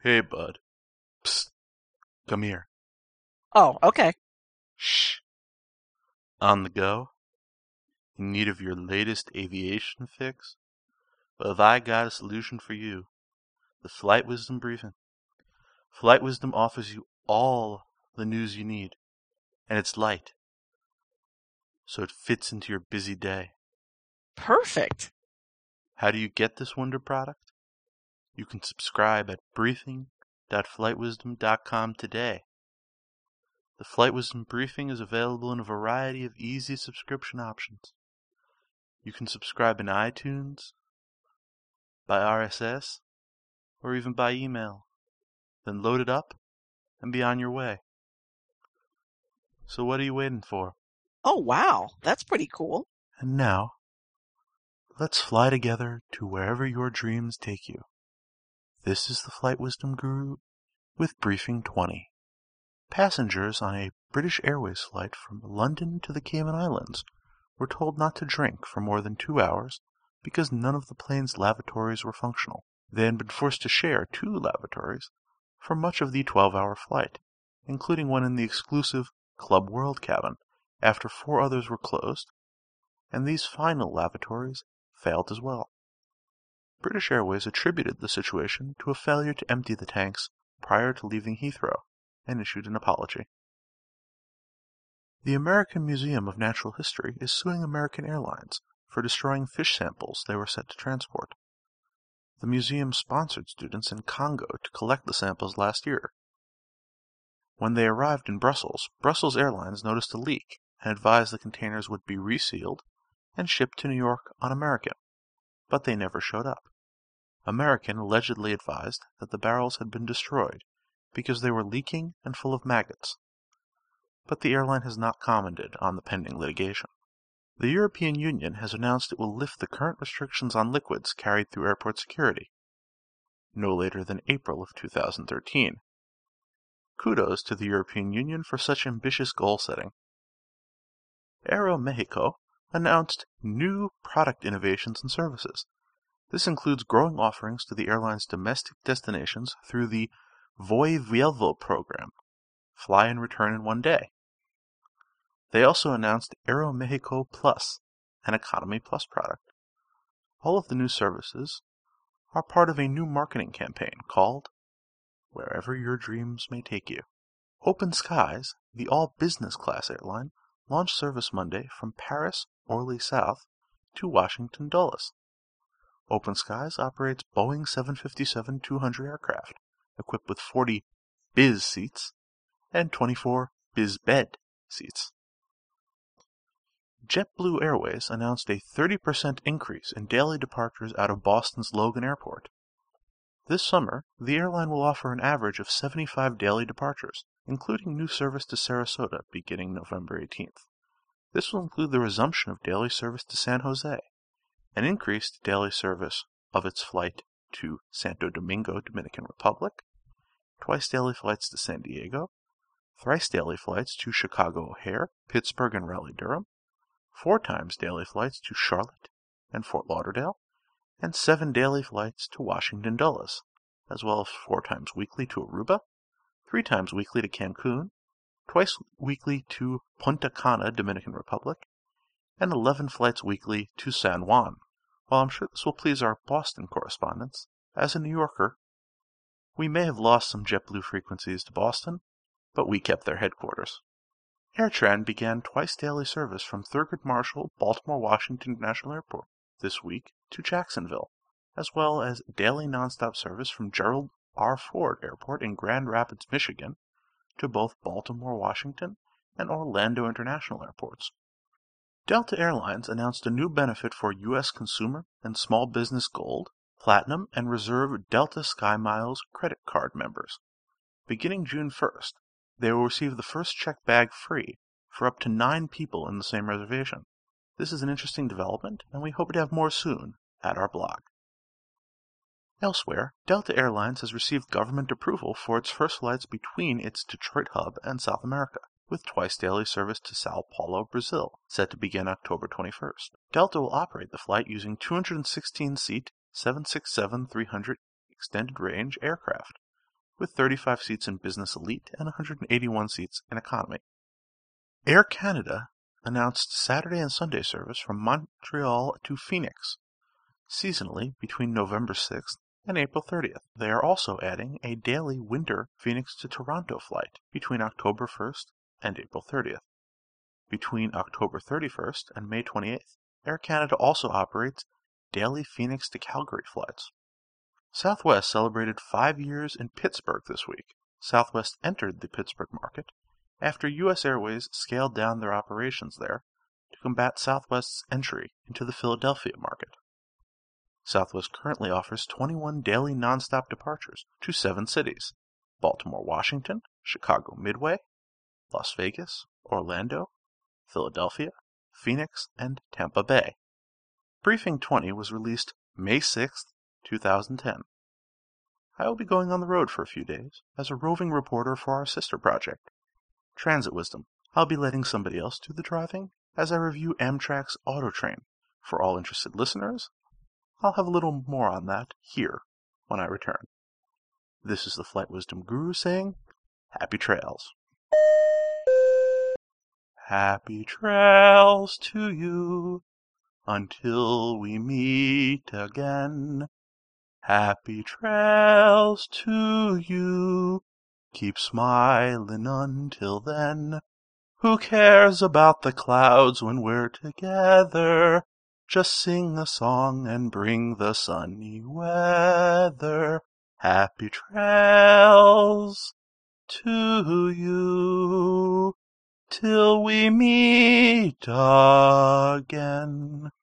Hey, bud. Psst, come here. Oh, okay. Shh. On the go? In need of your latest aviation fix? Well, have I got a solution for you. The Flight Wisdom Briefing. Flight Wisdom offers you all the news you need, and it's light, so it fits into your busy day. Perfect. How do you get this wonder product? You can subscribe at briefing.flightwisdom.com today. The Flight Wisdom Briefing is available in a variety of easy subscription options. You can subscribe in iTunes, by RSS, or even by email. Then load it up and be on your way. So what are you waiting for? Oh, wow. That's pretty cool. And now, let's fly together to wherever your dreams take you. This is the Flight Wisdom Guru with Briefing 20. Passengers on a British Airways flight from London to the Cayman Islands were told not to drink for more than 2 hours because none of the plane's lavatories were functional. They had been forced to share 2 lavatories for much of the 12-hour flight, including one in the exclusive Club World cabin, after 4 others were closed, and these final lavatories failed as well. British Airways attributed the situation to a failure to empty the tanks prior to leaving Heathrow, and issued an apology. The American Museum of Natural History is suing American Airlines for destroying fish samples they were set to transport. The museum sponsored students in Congo to collect the samples last year. When they arrived in Brussels, Brussels Airlines noticed a leak and advised the containers would be resealed and shipped to New York on American, but they never showed up. American allegedly advised that the barrels had been destroyed because they were leaking and full of maggots, but the airline has not commented on the pending litigation. The European Union has announced it will lift the current restrictions on liquids carried through airport security, no later than April of 2013. Kudos to the European Union for such ambitious goal setting. Aeromexico announced new product innovations and services. This includes growing offerings to the airline's domestic destinations through the Voy Vuelvo program, fly and return in 1 day. They also announced Aeromexico Plus, an Economy Plus product. All of the new services are part of a new marketing campaign called Wherever Your Dreams May Take You. Open Skies, the all-business class airline, launched service Monday from Paris, Orly South, to Washington Dulles. Open Skies operates Boeing 757-200 aircraft, equipped with 40 biz seats and 24 biz bed seats. JetBlue Airways announced a 30% increase in daily departures out of Boston's Logan Airport. This summer, the airline will offer an average of 75 daily departures, including new service to Sarasota beginning November 18th. This will include the resumption of daily service to San Jose, an increased daily service of its flight to Santo Domingo, Dominican Republic, twice daily flights to San Diego, thrice daily flights to Chicago O'Hare, Pittsburgh, and Raleigh-Durham, 4 times daily flights to Charlotte and Fort Lauderdale, and 7 daily flights to Washington Dulles, as well as 4 times weekly to Aruba, 3 times weekly to Cancun, twice weekly to Punta Cana, Dominican Republic, and 11 flights weekly to San Juan. While I'm sure this will please our Boston correspondents, as a New Yorker, we may have lost some JetBlue frequencies to Boston, but we kept their headquarters. AirTran began twice daily service from Thurgood Marshall Baltimore Washington International Airport this week to Jacksonville, as well as daily nonstop service from Gerald R. Ford Airport in Grand Rapids, Michigan, to both Baltimore Washington and Orlando International Airports. Delta Airlines announced a new benefit for U.S. consumer and small business Gold, Platinum, and Reserve Delta SkyMiles credit card members. Beginning June 1st, they will receive the first check bag free for up to 9 people in the same reservation. This is an interesting development, and we hope to have more soon at our blog. Elsewhere, Delta Airlines has received government approval for its first flights between its Detroit hub and South America, with twice daily service to Sao Paulo, Brazil, set to begin October 21st. Delta will operate the flight using 216-seat 767-300 extended range aircraft, with 35 seats in Business Elite and 181 seats in Economy. Air Canada announced Saturday and Sunday service from Montreal to Phoenix, seasonally between November 6th and April 30th. They are also adding a daily winter Phoenix to Toronto flight between October 1st and April 30th. Between October 31st and May 28th, Air Canada also operates daily Phoenix to Calgary flights. Southwest celebrated 5 years in Pittsburgh this week. Southwest entered the Pittsburgh market after U.S. Airways scaled down their operations there to combat Southwest's entry into the Philadelphia market. Southwest currently offers 21 daily nonstop departures to 7 cities: Baltimore, Washington, Chicago Midway, Las Vegas, Orlando, Philadelphia, Phoenix, and Tampa Bay. Briefing 20 was released May 6, 2010. I will be going on the road for a few days as a roving reporter for our sister project, Transit Wisdom. I'll be letting somebody else do the driving as I review Amtrak's Autotrain. For all interested listeners, I'll have a little more on that here when I return. This is the Flight Wisdom Guru saying, happy trails. Happy trails to you until we meet again. Happy trails to you. Keep smiling until then. Who cares about the clouds when we're together? Just sing a song and bring the sunny weather. Happy trails to you till we meet again.